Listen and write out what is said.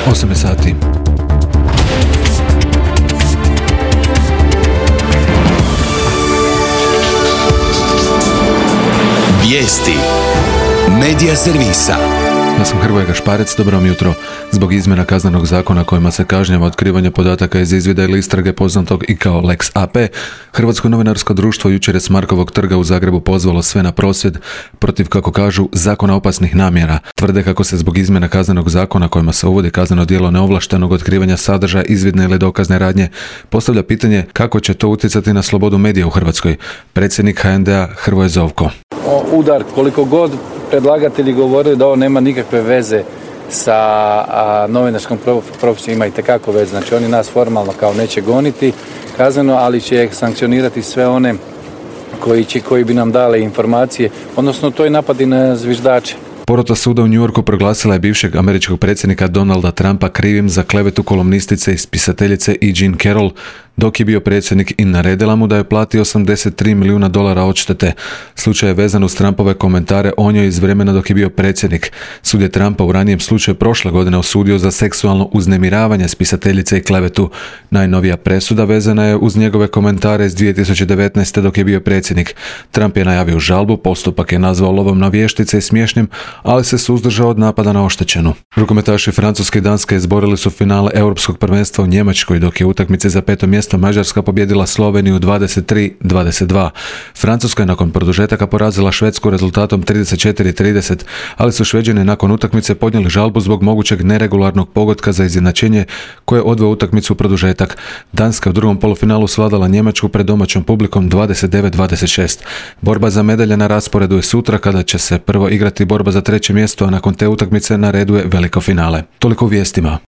8 sati. Vijesti Medija servisa. Ja sam Hrvoje Gašparec, dobro vam jutro. Zbog izmjena kaznenog zakona kojima se kažnjava otkrivanje podataka iz izvida ili istrage poznatog i kao Lex AP, Hrvatsko novinarsko društvo jučer je s Markovog trga u Zagrebu pozvalo sve na prosvjed protiv, kako kažu, zakona opasnih namjera. Tvrde kako se zbog izmjena kaznenog zakona kojima se uvodi kazneno djelo neovlaštenog otkrivanja sadržaja izvidne ili dokazne radnje postavlja pitanje kako će to utjecati na slobodu medija u Hrvatskoj. Predsjednik HND-a Hrvoje Zovko. Udar, koliko god predlagatelji govorili da ovo nema nikakve veze sa novinarskom profesijom, ima itekako veze. Znači oni nas formalno kao neće goniti kazneno, ali će sankcionirati sve one koji bi nam dali informacije, odnosno to je napad i na zviždače. Porota suda u New Yorku proglasila je bivšeg američkog predsjednika Donalda Trumpa krivim za klevetu kolumnistice i spisateljice E. Jean Carroll dok je bio predsjednik i naredila mu da je platio $83 milijuna odštete. Slučaj je vezan uz Trumpove komentare o njoj iz vremena dok je bio predsjednik. Sud je Trumpa u ranijem slučaju prošle godine osudio za seksualno uznemiravanje spisateljice i klevetu. Najnovija presuda vezana je uz njegove komentare iz 2019. dok je bio predsjednik. Trump je najavio žalbu, postupak je nazvao lovom na vještice i smiješnim, ali se suzdržao od napada na oštećenu. Rukometaši Francuske i Danske izborili su finale Europskog prvenstva u Njemačkoj, dok je utakmice za 5. mjesto Mađarska pobjedila Sloveniju 23-22. Francuska je nakon produžetaka porazila Švedsku rezultatom 34-30, ali su Šveđani nakon utakmice podnijeli žalbu zbog mogućeg neregularnog pogotka za izjednačenje koje je odveo utakmicu u produžetak. Danska u drugom polufinalu svladala Njemačku pred domaćom publikom 29-26. Borba za medalje na rasporedu je sutra kada će se prvo igrati borba za 3. mjesto, a nakon te utakmice na redu je veliko finale. Toliko u vijestima.